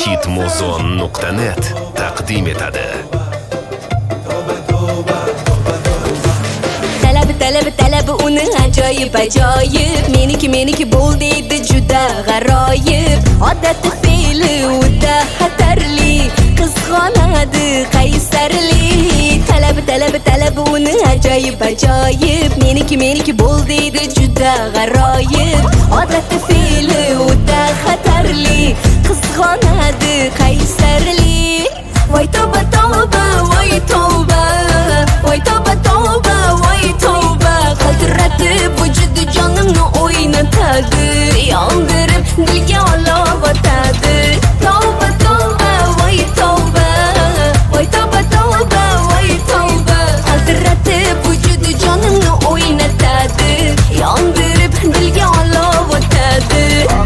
hitmuzon.net taqdim etadi. Talabi uni ajoyib meniki bo'l deydi juda g'aroyib. Odati fe'li o'ta xatarli, qizg'onadi qaysarli. Talabi uni ajoyib meniki bo'l deydi juda g'aroyib. Odati fe'li o'ta xatarli, qizg'onadi qaysarli. Voy tavba tavba, voy tavba, voy tavba tavba, voy tavba. Qaltiratib vujudi jonimni o'ynatadi, yondirib dilga olov otadi. Tavba tavba, voy tavba, voy tavba tavba, voy tavba. Qaltiratib vujudi jonimni o'ynatadi, yondirib dilga olov otadi.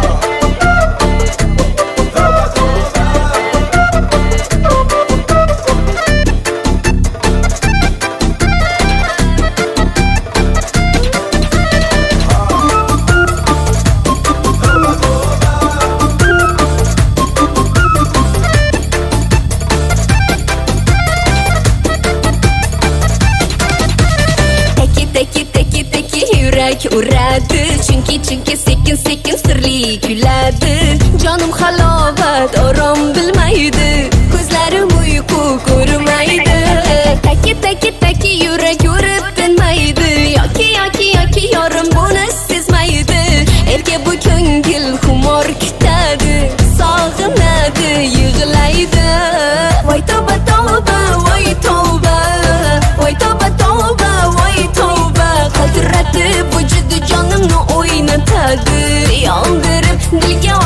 Yurak uradi, chunki sekin sirli kuladi. Jonim halovat orom bilmaydi, ko'zlarim uyqu ko'rmaydi. Taki yurak urib tinmaydi, yoki yorim buni sezmaydi. Erga bu ko'ngil xumor kutadi, sog'inadi, yig'laydi. Voy tavba tavba, voy tavba, voy tavba tavba, voy tavba. Qaltiratib vujudi jonimni o'ynatadi, yondirib dilga